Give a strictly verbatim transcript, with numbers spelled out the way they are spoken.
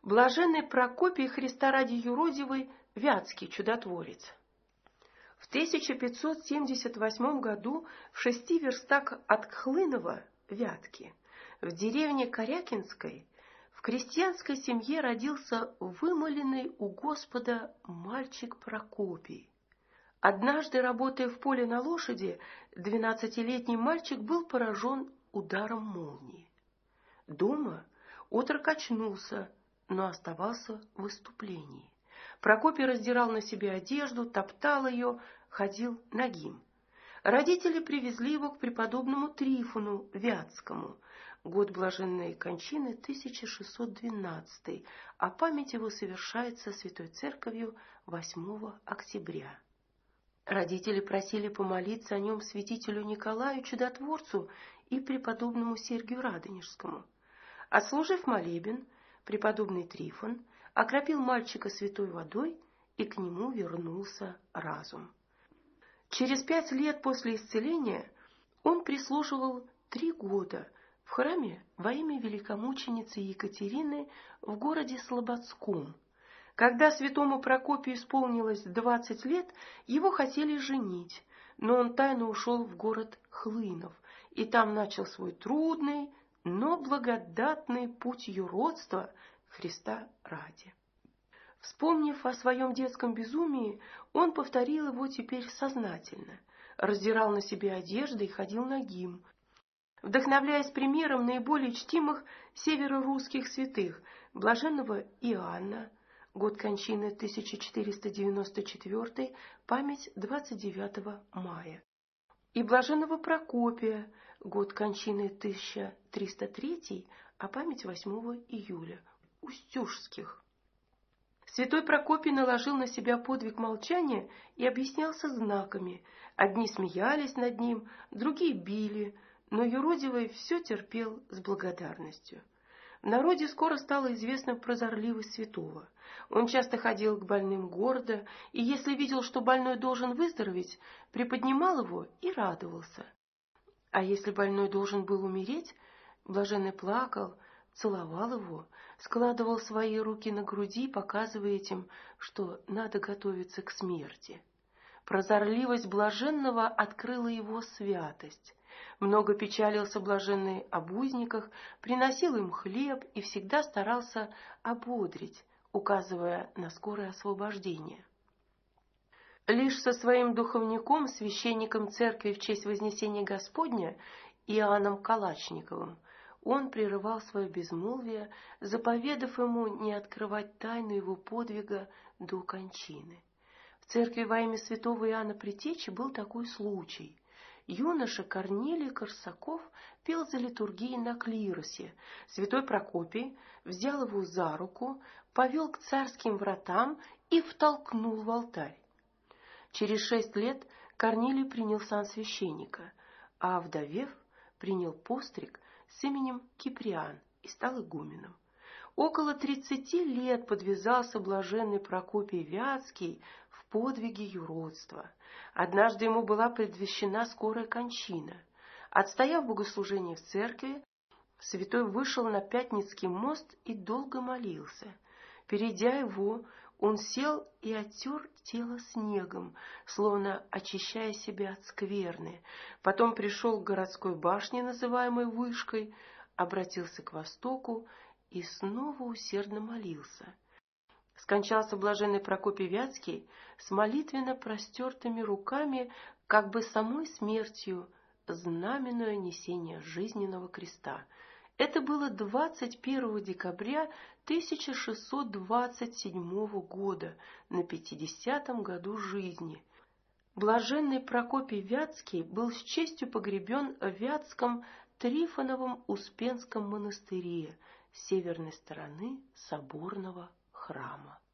Блаженный Прокопий Христа ради юродивый Вятский чудотворец. В тысяча пятьсот семьдесят восьмом году в шести верстах от Хлынова, Вятки, в деревне Корякинской, в крестьянской семье родился вымоленный у Господа мальчик Прокопий. Однажды, работая в поле на лошади, двенадцатилетний мальчик был поражен ударом молнии. Дома отрок очнулся, но оставался в выступлении. Прокопий раздирал на себе одежду, топтал ее, ходил нагим. Родители привезли его к преподобному Трифону Вятскому. Год блаженной кончины тысяча шестьсот двенадцатый, а память его совершается Святой Церковью восьмого октября. Родители просили помолиться о нем святителю Николаю Чудотворцу и преподобному Сергию Радонежскому. Отслужив молебен, преподобный Трифон окропил мальчика святой водой, и к нему вернулся разум. Через пять лет после исцеления он прислуживал три года в храме во имя великомученицы Екатерины в городе Слободском. Когда святому Прокопию исполнилось двадцать лет, его хотели женить, но он тайно ушел в город Хлынов, и там начал свой трудный, но благодатный путь юродства Христа ради. Вспомнив о своем детском безумии, он повторил его теперь сознательно, раздирал на себе одежды и ходил нагим, вдохновляясь примером наиболее чтимых северорусских святых, блаженного Иоанна, год кончины тысяча четыреста девяносто четвёртый, память двадцать девятого мая, и блаженного Прокопия, год кончины тысяча триста третий, а память восьмого июля, устюжских. Святой Прокопий наложил на себя подвиг молчания и объяснялся знаками. Одни смеялись над ним, другие били, но юродивый все терпел с благодарностью. В народе скоро стала известна прозорливость святого. Он часто ходил к больным города, и если видел, что больной должен выздороветь, приподнимал его и радовался. А если больной должен был умереть, блаженный плакал, целовал его, складывал свои руки на груди, показывая этим, что надо готовиться к смерти. Прозорливость блаженного открыла его святость. Много печалился блаженный об узниках, приносил им хлеб и всегда старался ободрить, указывая на скорое освобождение. Лишь со своим духовником, священником церкви в честь Вознесения Господня, Иоанном Калачниковым, он прерывал свое безмолвие, заповедав ему не открывать тайну его подвига до кончины. В церкви во имя святого Иоанна Предтечи был такой случай. Юноша Корнилий Корсаков пел за литургией на клиросе. Святой Прокопий взял его за руку, повел к царским вратам и втолкнул в алтарь. Через шесть лет Корнилий принял сан священника, а, вдовев, принял постриг с именем Киприан и стал игуменом. Около тридцати лет подвязался блаженный Прокопий Вятский в подвиге юродства. Однажды ему была предвещена скорая кончина. Отстояв богослужение в церкви, святой вышел на Пятницкий мост и долго молился. Перейдя его, он сел и оттер тело снегом, словно очищая себя от скверны. Потом пришел к городской башне, называемой Вышкой, обратился к востоку и снова усердно молился. Скончался блаженный Прокопий Вятский с молитвенно простертыми руками, как бы самой смертью, знаменуя несение жизненного креста. Это было двадцать первого декабря тысяча шестьсот двадцать седьмого года, на пятидесятом году жизни. Блаженный Прокопий Вятский был с честью погребен в Вятском Трифоновом Успенском монастыре с северной стороны соборного храма.